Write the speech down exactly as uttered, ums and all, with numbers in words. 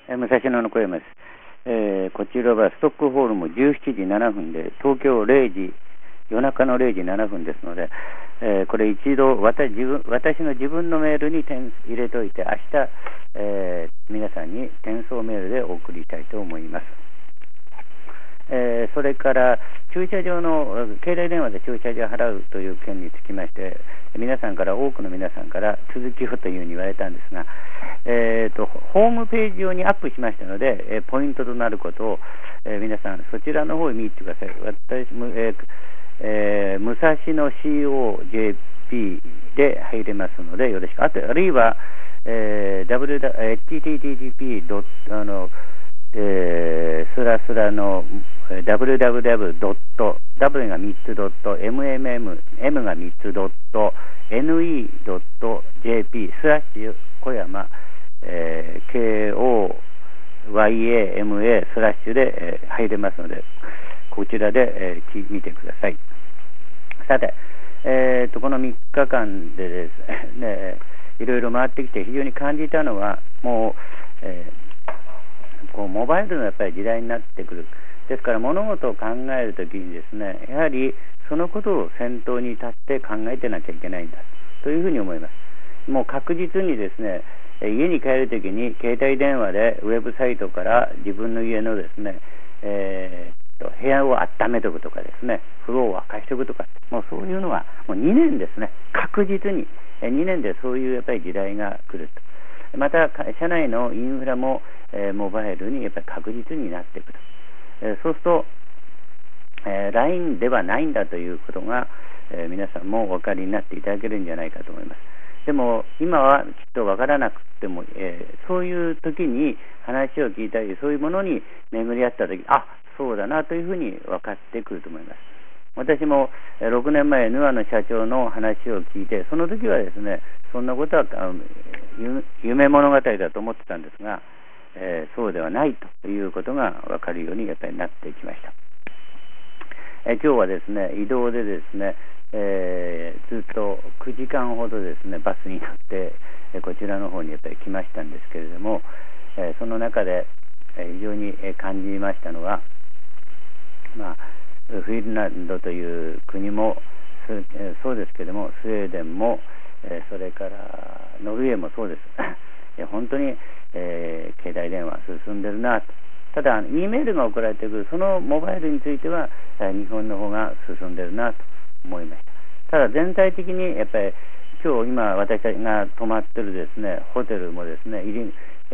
え武蔵野の小山です。えー、こちらはストックホルムじゅうしちじななふんで、東京れいじ、夜中のれいじななふんですので、えー、これ一度私自分私の自分のメールに点入れといて、明日、えー、皆さんに転送メールでお送りしたいと思います。えー、それから駐車場の携帯電話で駐車場を払うという件につきまして、皆さんから多くの皆さんから続きをというふうに言われたんですが、えーと、ホームページ上にアップしましたので、えー、ポイントとなることを、えー、皆さんそちらの方に見に行ってください。私も、えーえー、武蔵野 シーオージェーピー で入れますのでよろしく。あとあるいは、えー、エイチティーティーティーピー あのえー、スラスラの ダブリューダブリューダブリュー ドット W がみっつドット エムエムエム M がみっつドット エヌイー ドット ジェーピー スラッシュ小山、えー、ケーオーワイエーエムエー スラッシュで、えー、入れますので、こちらで、えー、見てください。さて、えー、とこのみっかかんでですね、いろいろ回ってきて非常に感じたのは、もう、えーこうモバイルのやっぱり時代になってくる。ですから物事を考えるときにですね、やはりそのことを先頭に立って考えてなきゃいけないんだというふうに思います。もう確実にですね、家に帰るときに携帯電話でウェブサイトから自分の家のですね、えー、と部屋を温めておくとかですね、風呂を沸かしておくとか、もうそういうのはもうにねんですね、確実ににねんでそういうやっぱり時代が来ると。また社内のインフラも、えー、モバイルにやっぱり確実になっていくと、えー、そうすると、えー、ライン ではないんだということが、えー、皆さんもお分かりになっていただけるんじゃないかと思います。でも今はきっと分からなくても、えー、そういう時に話を聞いたり、そういうものに巡り合った時、あ、そうだなというふうに分かってくると思います。私もろくねんまえヌアの社長の話を聞いて、その時はですね、そんなことは夢物語だと思ってたんですが、えー、そうではないということが分かるようにやっぱりなってきました。えー、今日はですね、移動でですね、えー、ずっとくじかんほどですね、バスに乗って、えー、こちらの方にやっぱり来ましたんですけれども、えー、その中で、えー、非常に感じましたのは、まあフィンランドという国もそうですけども、スウェーデンも、それからノルウェーもそうです。本当に、えー、携帯電話進んでるなと。ただ E メールが送られてくるそのモバイルについては日本の方が進んでるなと思いました。ただ全体的にやっぱり今日今私たちが泊まってるですねホテルもですね入り